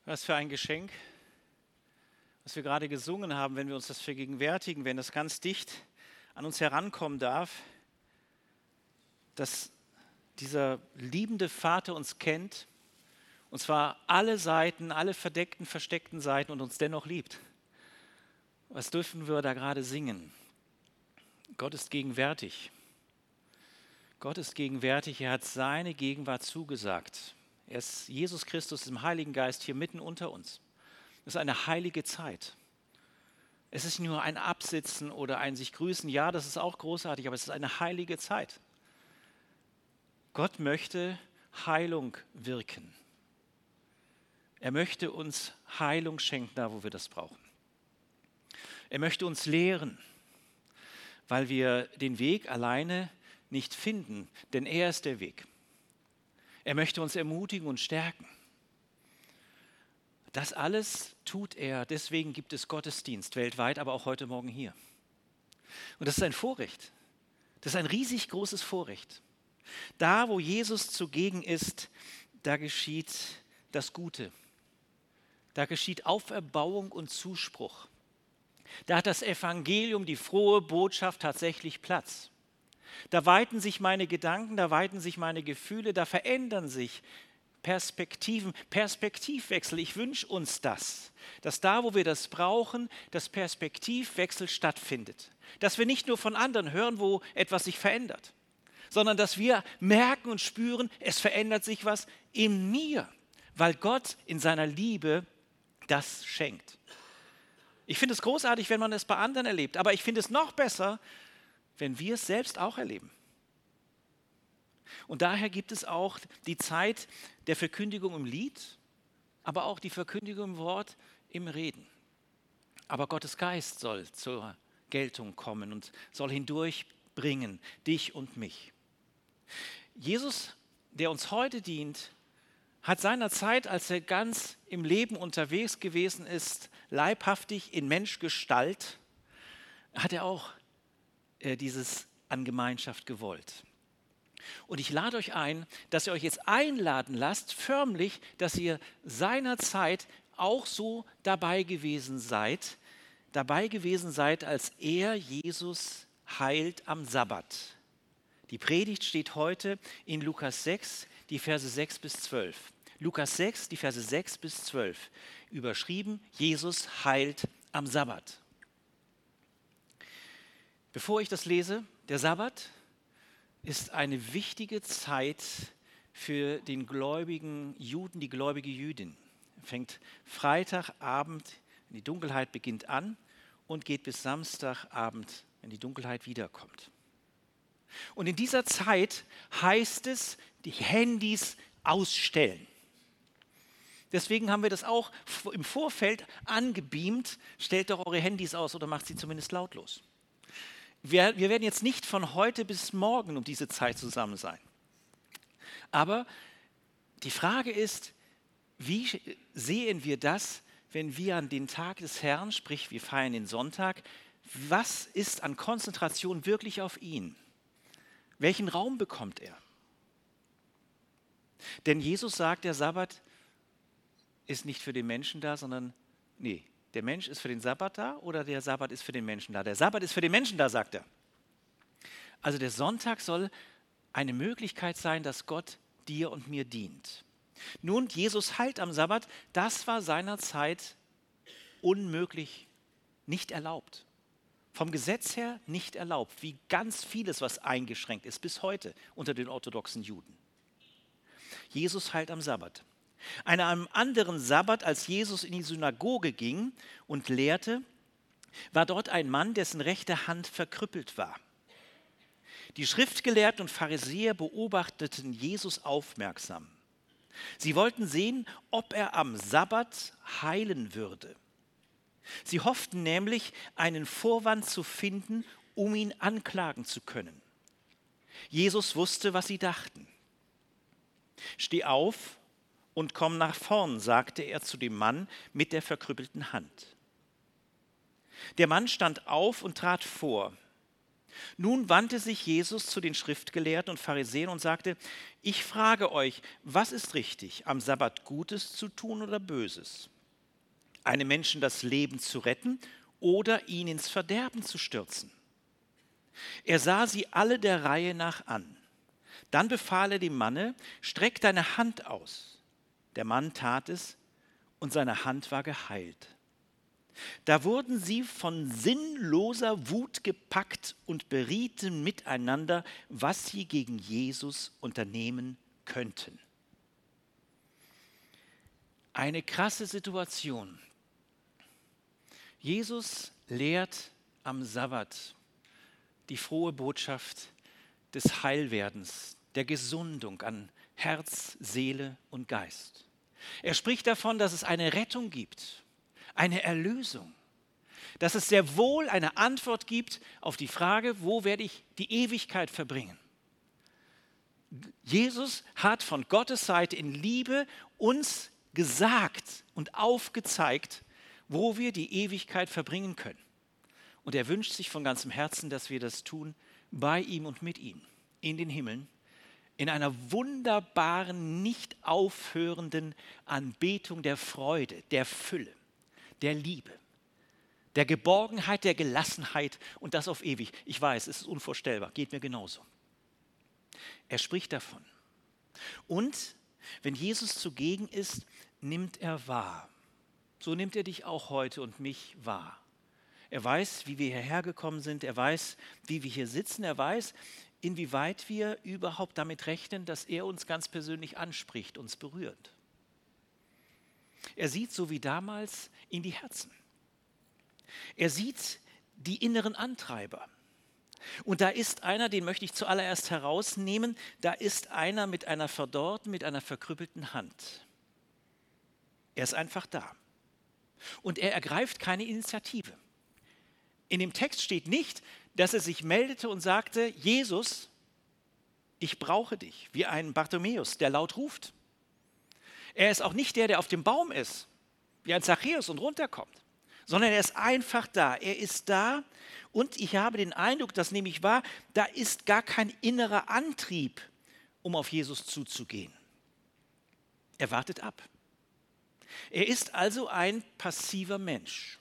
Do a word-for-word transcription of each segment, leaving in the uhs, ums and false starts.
Was für ein Geschenk, was wir gerade gesungen haben, wenn wir uns das vergegenwärtigen, wenn das ganz dicht an uns herankommen darf, dass dieser liebende Vater uns kennt, und zwar alle Seiten, alle verdeckten, versteckten Seiten und uns dennoch liebt. Was dürfen wir da gerade singen? Gott ist gegenwärtig. Gott ist gegenwärtig, er hat seine Gegenwart zugesagt. Er ist, Jesus Christus im Heiligen Geist hier mitten unter uns. Es ist eine heilige Zeit. Es ist nicht nur ein Absitzen oder ein sich grüßen, ja, das ist auch großartig, aber es ist eine heilige Zeit. Gott möchte Heilung wirken. Er möchte uns Heilung schenken, da wo wir das brauchen. Er möchte uns lehren, weil wir den Weg alleine nicht finden, denn er ist der Weg. Er möchte uns ermutigen und stärken. Das alles tut er, deswegen gibt es Gottesdienst weltweit, aber auch heute Morgen hier. Und das ist ein Vorrecht. Das ist ein riesig großes Vorrecht. Da, wo Jesus zugegen ist, da geschieht das Gute. Da geschieht Auferbauung und Zuspruch. Da hat das Evangelium, die frohe Botschaft tatsächlich Platz. Da weiten sich meine Gedanken, da weiten sich meine Gefühle, da verändern sich Perspektiven, Perspektivwechsel. Ich wünsche uns das, dass da, wo wir das brauchen, das Perspektivwechsel stattfindet. Dass wir nicht nur von anderen hören, wo etwas sich verändert, sondern dass wir merken und spüren, es verändert sich was in mir, weil Gott in seiner Liebe das schenkt. Ich finde es großartig, wenn man es bei anderen erlebt, aber ich finde es noch besser, wenn wir es selbst auch erleben. Und daher gibt es auch die Zeit der Verkündigung im Lied, aber auch die Verkündigung im Wort, im Reden. Aber Gottes Geist soll zur Geltung kommen und soll hindurchbringen, dich und mich. Jesus, der uns heute dient, hat seinerzeit, als er ganz im Leben unterwegs gewesen ist, leibhaftig in Menschgestalt, hat er auch äh, dieses an Gemeinschaft gewollt. Und ich lade euch ein, dass ihr euch jetzt einladen lasst, förmlich, dass ihr seinerzeit auch so dabei gewesen seid, dabei gewesen seid, als er, Jesus, heilt am Sabbat. Die Predigt steht heute in Lukas sechs, die Verse sechs bis zwölf. Lukas sechs, die Verse sechs bis zwölf. Überschrieben, Jesus heilt am Sabbat. Bevor ich das lese, der Sabbat ist eine wichtige Zeit für den gläubigen Juden, die gläubige Jüdin. Fängt Freitagabend, wenn die Dunkelheit beginnt, an und geht bis Samstagabend, wenn die Dunkelheit wiederkommt. Und in dieser Zeit heißt es, die Handys ausstellen. Deswegen haben wir das auch im Vorfeld angebeamt. Stellt doch eure Handys aus oder macht sie zumindest lautlos. Wir, wir werden jetzt nicht von heute bis morgen um diese Zeit zusammen sein. Aber die Frage ist, wie sehen wir das, wenn wir an den Tag des Herrn, sprich wir feiern den Sonntag, was ist an Konzentration wirklich auf ihn? Welchen Raum bekommt er? Denn Jesus sagt, der Sabbat ist nicht für den Menschen da, sondern, nee, der Mensch ist für den Sabbat da oder der Sabbat ist für den Menschen da? Der Sabbat ist für den Menschen da, sagt er. Also der Sonntag soll eine Möglichkeit sein, dass Gott dir und mir dient. Nun, Jesus heilt am Sabbat, das war seinerzeit unmöglich, nicht erlaubt. Vom Gesetz her nicht erlaubt, wie ganz vieles, was eingeschränkt ist, bis heute unter den orthodoxen Juden. Jesus heilt am Sabbat. An einem anderen Sabbat, als Jesus in die Synagoge ging und lehrte, war dort ein Mann, dessen rechte Hand verkrüppelt war. Die Schriftgelehrten und Pharisäer beobachteten Jesus aufmerksam. Sie wollten sehen, ob er am Sabbat heilen würde. Sie hofften nämlich, einen Vorwand zu finden, um ihn anklagen zu können. Jesus wusste, was sie dachten. Steh auf und komm nach vorn, sagte er zu dem Mann mit der verkrüppelten Hand. Der Mann stand auf und trat vor. Nun wandte sich Jesus zu den Schriftgelehrten und Pharisäern und sagte, ich frage euch, was ist richtig, am Sabbat Gutes zu tun oder Böses? Einem Menschen das Leben zu retten oder ihn ins Verderben zu stürzen? Er sah sie alle der Reihe nach an. Dann befahl er dem Manne, streck deine Hand aus. Der Mann tat es und seine Hand war geheilt. Da wurden sie von sinnloser Wut gepackt und berieten miteinander, was sie gegen Jesus unternehmen könnten. Eine krasse Situation. Jesus lehrt am Sabbat die frohe Botschaft des Heilwerdens, der Gesundung an Herz, Seele und Geist. Er spricht davon, dass es eine Rettung gibt, eine Erlösung, dass es sehr wohl eine Antwort gibt auf die Frage, wo werde ich die Ewigkeit verbringen? Jesus hat von Gottes Seite in Liebe uns gesagt und aufgezeigt, wo wir die Ewigkeit verbringen können. Und er wünscht sich von ganzem Herzen, dass wir das tun, bei ihm und mit ihm, in den Himmeln, in einer wunderbaren, nicht aufhörenden Anbetung der Freude, der Fülle, der Liebe, der Geborgenheit, der Gelassenheit und das auf ewig. Ich weiß, es ist unvorstellbar, geht mir genauso. Er spricht davon. Und wenn Jesus zugegen ist, nimmt er wahr. So nimmt er dich auch heute und mich wahr. Er weiß, wie wir hierher gekommen sind, er weiß, wie wir hier sitzen, er weiß, inwieweit wir überhaupt damit rechnen, dass er uns ganz persönlich anspricht, uns berührt. Er sieht, so wie damals, in die Herzen. Er sieht die inneren Antreiber. Und da ist einer, den möchte ich zuallererst herausnehmen, da ist einer mit einer verdorrten, mit einer verkrüppelten Hand. Er ist einfach da. Und er ergreift keine Initiative. In dem Text steht nicht, dass er sich meldete und sagte, Jesus, ich brauche dich, wie ein Bartimäus, der laut ruft. Er ist auch nicht der, der auf dem Baum ist, wie ein Zachäus und runterkommt, sondern er ist einfach da. Er ist da und ich habe den Eindruck, das nehme ich wahr, da ist gar kein innerer Antrieb, um auf Jesus zuzugehen. Er wartet ab. Er ist also ein passiver Mensch.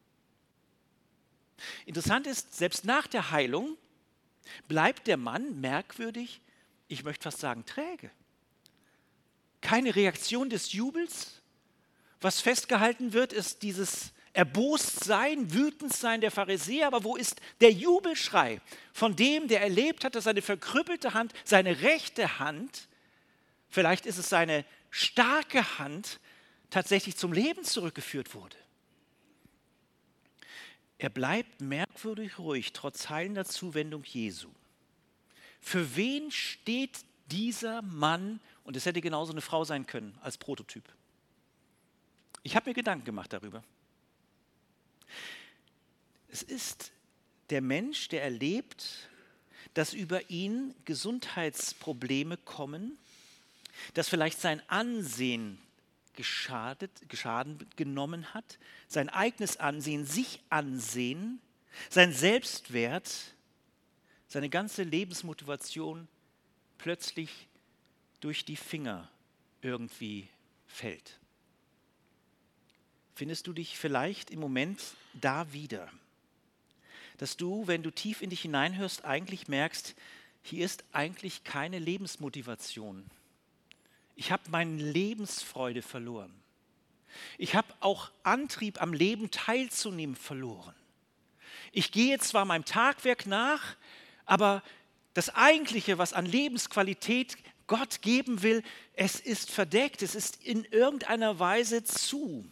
Interessant ist, selbst nach der Heilung bleibt der Mann merkwürdig, ich möchte fast sagen träge. Keine Reaktion des Jubels. Was festgehalten wird, ist dieses Erbostsein, Wütendsein der Pharisäer. Aber wo ist der Jubelschrei von dem, der erlebt hat, dass seine verkrüppelte Hand, seine rechte Hand, vielleicht ist es seine starke Hand, tatsächlich zum Leben zurückgeführt wurde? Er bleibt merkwürdig ruhig, trotz heilender Zuwendung Jesu. Für wen steht dieser Mann, und es hätte genauso eine Frau sein können, als Prototyp? Ich habe mir Gedanken gemacht darüber. Es ist der Mensch, der erlebt, dass über ihn Gesundheitsprobleme kommen, dass vielleicht sein Ansehen geschadet, geschaden genommen hat, sein eigenes Ansehen, sich ansehen, sein Selbstwert, seine ganze Lebensmotivation plötzlich durch die Finger irgendwie fällt. Findest du dich vielleicht im Moment da wieder? Dass du, wenn du tief in dich hineinhörst, eigentlich merkst, hier ist eigentlich keine Lebensmotivation. Ich habe meine Lebensfreude verloren. Ich habe auch Antrieb, am Leben teilzunehmen, verloren. Ich gehe zwar meinem Tagwerk nach, aber das Eigentliche, was an Lebensqualität Gott geben will, es ist verdeckt, es ist in irgendeiner Weise zu.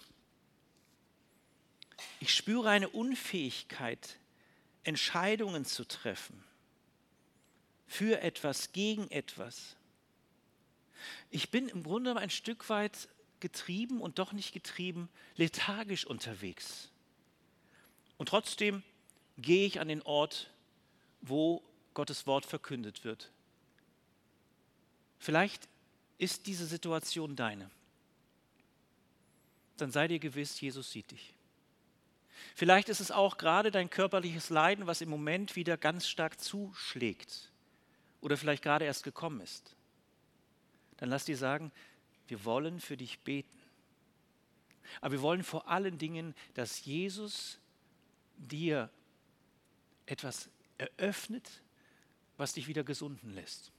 Ich spüre eine Unfähigkeit, Entscheidungen zu treffen. Für etwas, gegen etwas. Ich bin im Grunde ein Stück weit getrieben und doch nicht getrieben, lethargisch unterwegs. Und trotzdem gehe ich an den Ort, wo Gottes Wort verkündet wird. Vielleicht ist diese Situation deine. Dann sei dir gewiss, Jesus sieht dich. Vielleicht ist es auch gerade dein körperliches Leiden, was im Moment wieder ganz stark zuschlägt oder vielleicht gerade erst gekommen ist. Dann lass dir sagen, wir wollen für dich beten. Aber wir wollen vor allen Dingen, dass Jesus dir etwas eröffnet, was dich wieder gesunden lässt.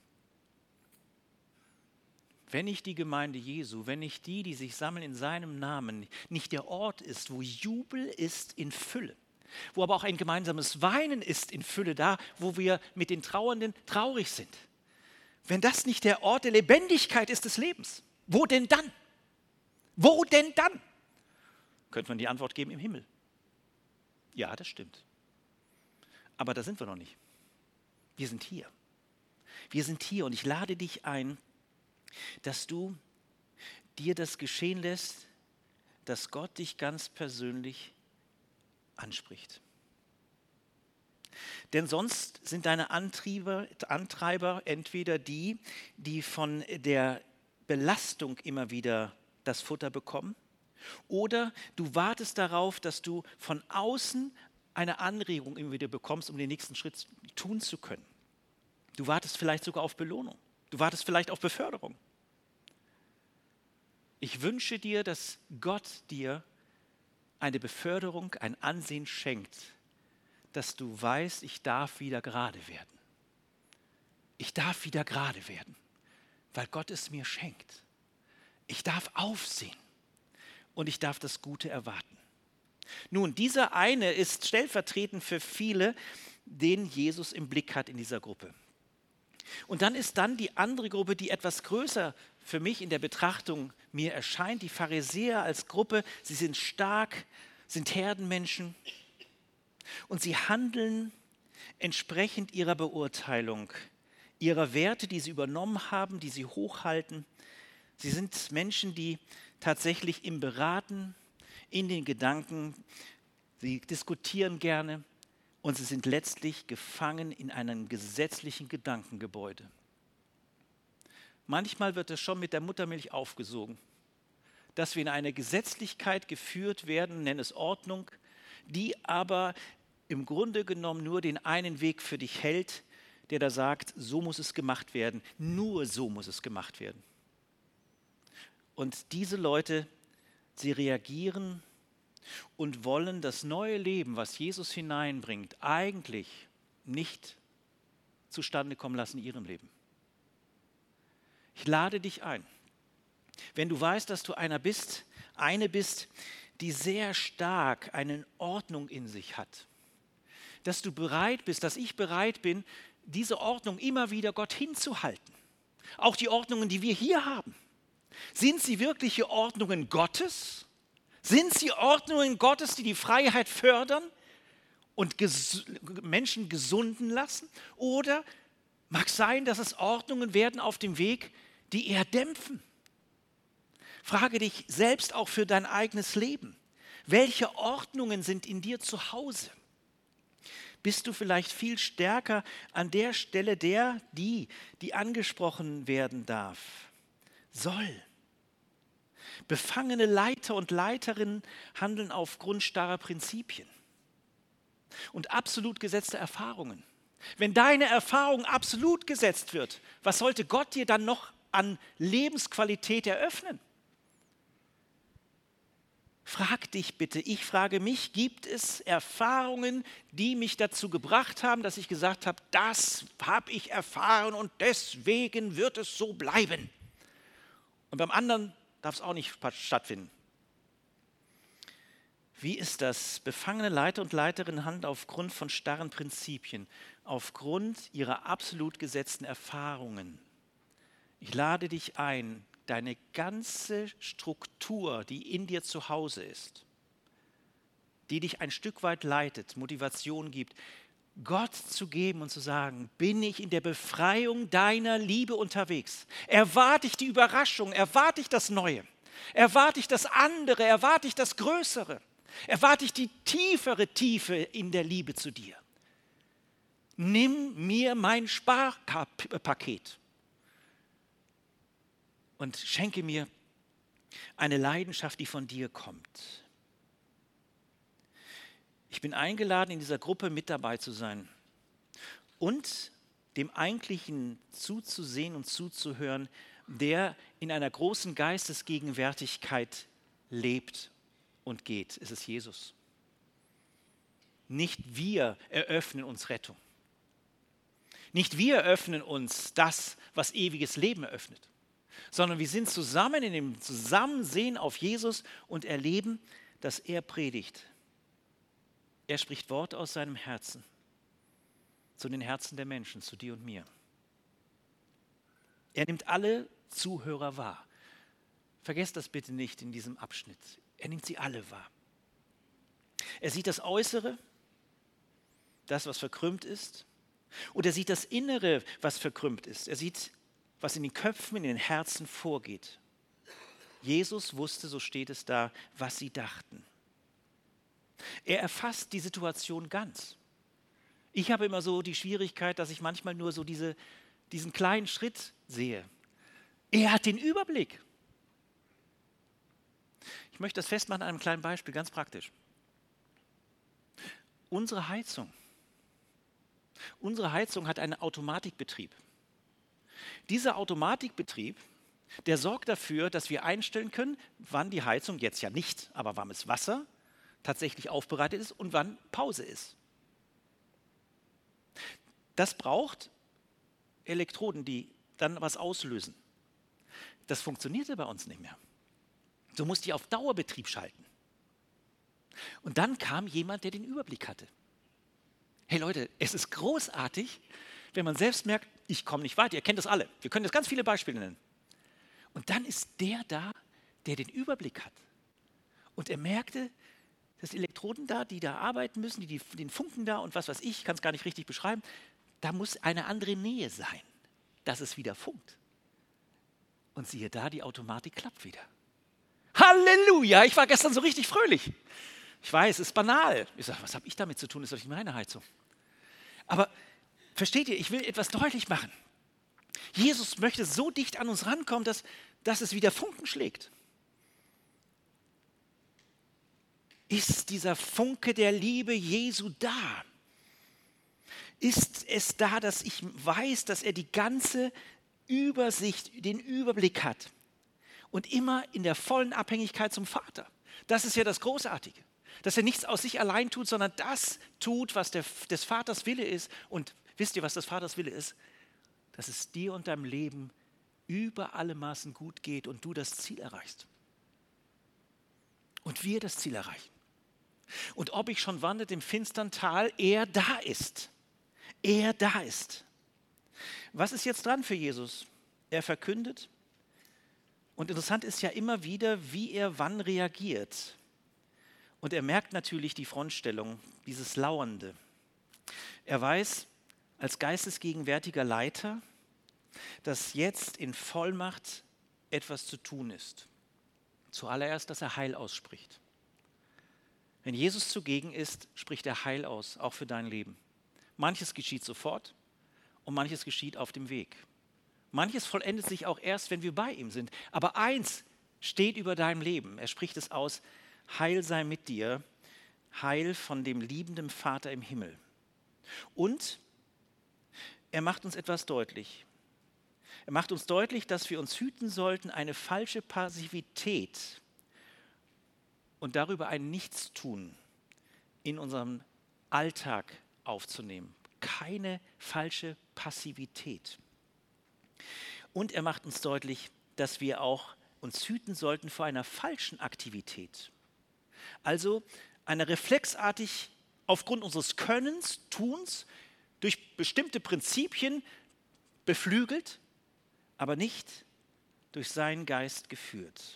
Wenn nicht die Gemeinde Jesu, wenn nicht die, die sich sammeln in seinem Namen, nicht der Ort ist, wo Jubel ist in Fülle, wo aber auch ein gemeinsames Weinen ist in Fülle, da, wo wir mit den Trauernden traurig sind. Wenn das nicht der Ort der Lebendigkeit ist des Lebens, wo denn dann? Wo denn dann? Könnte man die Antwort geben, im Himmel. Ja, das stimmt. Aber da sind wir noch nicht. Wir sind hier. Wir sind hier und ich lade dich ein, dass du dir das geschehen lässt, dass Gott dich ganz persönlich anspricht. Denn sonst sind deine Antrieber, Antreiber entweder die, die von der Belastung immer wieder das Futter bekommen, oder du wartest darauf, dass du von außen eine Anregung immer wieder bekommst, um den nächsten Schritt tun zu können. Du wartest vielleicht sogar auf Belohnung. Du wartest vielleicht auf Beförderung. Ich wünsche dir, dass Gott dir eine Beförderung, ein Ansehen schenkt, dass du weißt, ich darf wieder gerade werden. Ich darf wieder gerade werden, weil Gott es mir schenkt. Ich darf aufsehen und ich darf das Gute erwarten. Nun, dieser eine ist stellvertretend für viele, den Jesus im Blick hat in dieser Gruppe. Und dann ist dann die andere Gruppe, die etwas größer für mich in der Betrachtung mir erscheint, die Pharisäer als Gruppe. Sie sind stark, sind Herdenmenschen und sie handeln entsprechend ihrer Beurteilung, ihrer Werte, die sie übernommen haben, die sie hochhalten. Sie sind Menschen, die tatsächlich im Beraten, in den Gedanken, sie diskutieren gerne, und sie sind letztlich gefangen in einem gesetzlichen Gedankengebäude. Manchmal wird es schon mit der Muttermilch aufgesogen, dass wir in eine Gesetzlichkeit geführt werden, nenn es Ordnung, die aber im Grunde genommen nur den einen Weg für dich hält, der da sagt, so muss es gemacht werden, nur so muss es gemacht werden. Und diese Leute, sie reagieren und wollen das neue Leben, was Jesus hineinbringt, eigentlich nicht zustande kommen lassen in ihrem Leben. Ich lade dich ein, wenn du weißt, dass du einer bist, eine bist, die sehr stark eine Ordnung in sich hat, dass du bereit bist, dass ich bereit bin, diese Ordnung immer wieder Gott hinzuhalten. Auch die Ordnungen, die wir hier haben. Sind sie wirkliche Ordnungen Gottes? Sind sie Ordnungen Gottes, die die Freiheit fördern und ges- Menschen gesunden lassen? Oder mag sein, dass es Ordnungen werden auf dem Weg, die eher dämpfen? Frage dich selbst auch für dein eigenes Leben. Welche Ordnungen sind in dir zu Hause? Bist du vielleicht viel stärker an der Stelle der, die, die angesprochen werden darf, soll? Befangene Leiter und Leiterinnen handeln aufgrund starrer Prinzipien und absolut gesetzter Erfahrungen. Wenn deine Erfahrung absolut gesetzt wird, was sollte Gott dir dann noch an Lebensqualität eröffnen? Frag dich bitte, ich frage mich, gibt es Erfahrungen, die mich dazu gebracht haben, dass ich gesagt habe, das habe ich erfahren und deswegen wird es so bleiben. Und beim anderen darf es auch nicht stattfinden. Wie ist das? Befangene Leiter und Leiterinnen handeln aufgrund von starren Prinzipien, aufgrund ihrer absolut gesetzten Erfahrungen. Ich lade dich ein, deine ganze Struktur, die in dir zu Hause ist, die dich ein Stück weit leitet, Motivation gibt, Gott zu geben und zu sagen, bin ich in der Befreiung deiner Liebe unterwegs? Erwarte ich die Überraschung, erwarte ich das Neue, erwarte ich das andere, erwarte ich das Größere, erwarte ich die tiefere Tiefe in der Liebe zu dir. Nimm mir mein Sparpaket und schenke mir eine Leidenschaft, die von dir kommt. Ich bin eingeladen, in dieser Gruppe mit dabei zu sein und dem Eigentlichen zuzusehen und zuzuhören, der in einer großen Geistesgegenwärtigkeit lebt und geht. Es ist Jesus. Nicht wir eröffnen uns Rettung. Nicht wir eröffnen uns das, was ewiges Leben eröffnet, sondern wir sind zusammen in dem Zusammensehen auf Jesus und erleben, dass er predigt. Er spricht Worte aus seinem Herzen zu den Herzen der Menschen, zu dir und mir. Er nimmt alle Zuhörer wahr. Vergesst das bitte nicht in diesem Abschnitt. Er nimmt sie alle wahr. Er sieht das Äußere, das, was verkrümmt ist, und er sieht das Innere, was verkrümmt ist. Er sieht, was in den Köpfen, in den Herzen vorgeht. Jesus wusste, so steht es da, was sie dachten. Er erfasst die Situation ganz. Ich habe immer so die Schwierigkeit, dass ich manchmal nur so diese, diesen kleinen Schritt sehe. Er hat den Überblick. Ich möchte das festmachen an einem kleinen Beispiel, ganz praktisch. Unsere Heizung. Unsere Heizung hat einen Automatikbetrieb. Dieser Automatikbetrieb, der sorgt dafür, dass wir einstellen können, wann die Heizung, jetzt ja nicht, aber warmes Wasser tatsächlich aufbereitet ist und wann Pause ist. Das braucht Elektroden, die dann was auslösen. Das funktionierte bei uns nicht mehr. So musste ich auf Dauerbetrieb schalten. Und dann kam jemand, der den Überblick hatte. Hey Leute, es ist großartig, wenn man selbst merkt, ich komme nicht weiter. Ihr kennt das alle. Wir können jetzt ganz viele Beispiele nennen. Und dann ist der da, der den Überblick hat. Und er merkte, dass die Elektroden da, die da arbeiten müssen, die, die den Funken da und was weiß ich, kann es gar nicht richtig beschreiben, da muss eine andere Nähe sein, dass es wieder funkt. Und siehe da, die Automatik klappt wieder. Halleluja, ich war gestern so richtig fröhlich. Ich weiß, es ist banal. Ich sage, was habe ich damit zu tun? Das ist doch nicht meine Heizung. Aber versteht ihr, ich will etwas deutlich machen. Jesus möchte so dicht an uns rankommen, dass, dass es wieder Funken schlägt. Ist dieser Funke der Liebe Jesu da? Ist es da, dass ich weiß, dass er die ganze Übersicht, den Überblick hat und immer in der vollen Abhängigkeit zum Vater? Das ist ja das Großartige, dass er nichts aus sich allein tut, sondern das tut, was der, des Vaters Wille ist. Und wisst ihr, was des Vaters Wille ist? Dass es dir und deinem Leben über alle Maßen gut geht und du das Ziel erreichst. Und wir das Ziel erreichen. Und ob ich schon wandert im finstern Tal, er da ist. Er da ist. Was ist jetzt dran für Jesus? Er verkündet. Und interessant ist ja immer wieder, wie er wann reagiert. Und er merkt natürlich die Frontstellung, dieses Lauernde. Er weiß als geistesgegenwärtiger Leiter, dass jetzt in Vollmacht etwas zu tun ist. Zuallererst, dass er Heil ausspricht. Wenn Jesus zugegen ist, spricht er Heil aus, auch für dein Leben. Manches geschieht sofort und manches geschieht auf dem Weg. Manches vollendet sich auch erst, wenn wir bei ihm sind. Aber eins steht über deinem Leben. Er spricht es aus, Heil sei mit dir, Heil von dem liebenden Vater im Himmel. Und er macht uns etwas deutlich. Er macht uns deutlich, dass wir uns hüten sollten, eine falsche Passivität und darüber ein Nichtstun in unserem Alltag aufzunehmen. Keine falsche Passivität. Und er macht uns deutlich, dass wir auch uns hüten sollten vor einer falschen Aktivität. Also einer reflexartig aufgrund unseres Könnens, Tuns, durch bestimmte Prinzipien beflügelt, aber nicht durch seinen Geist geführt.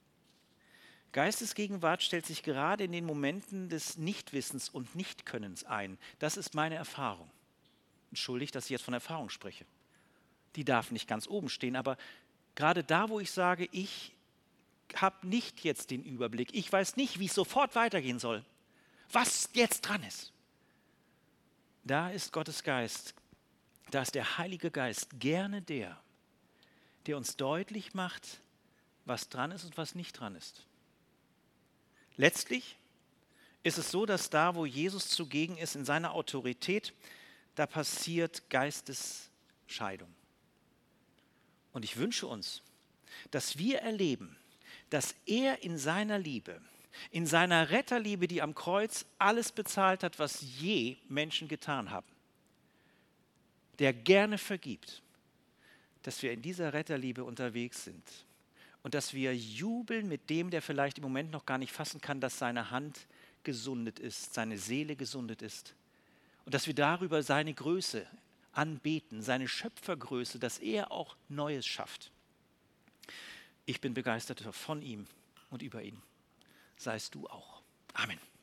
Geistesgegenwart stellt sich gerade in den Momenten des Nichtwissens und Nichtkönnens ein. Das ist meine Erfahrung. Entschuldigt, dass ich jetzt von Erfahrung spreche. Die darf nicht ganz oben stehen, aber gerade da, wo ich sage, ich habe nicht jetzt den Überblick, ich weiß nicht, wie es sofort weitergehen soll, was jetzt dran ist, da ist Gottes Geist, da ist der Heilige Geist gerne der, der uns deutlich macht, was dran ist und was nicht dran ist. Letztlich ist es so, dass da, wo Jesus zugegen ist, in seiner Autorität, da passiert Geistesscheidung. Und ich wünsche uns, dass wir erleben, dass er in seiner Liebe, in seiner Retterliebe, die am Kreuz alles bezahlt hat, was je Menschen getan haben, der gerne vergibt, dass wir in dieser Retterliebe unterwegs sind und dass wir jubeln mit dem, der vielleicht im Moment noch gar nicht fassen kann, dass seine Hand gesundet ist, seine Seele gesundet ist und dass wir darüber seine Größe anbeten, seine Schöpfergröße, dass er auch Neues schafft. Ich bin begeistert von ihm und über ihn. Seist du auch. Amen.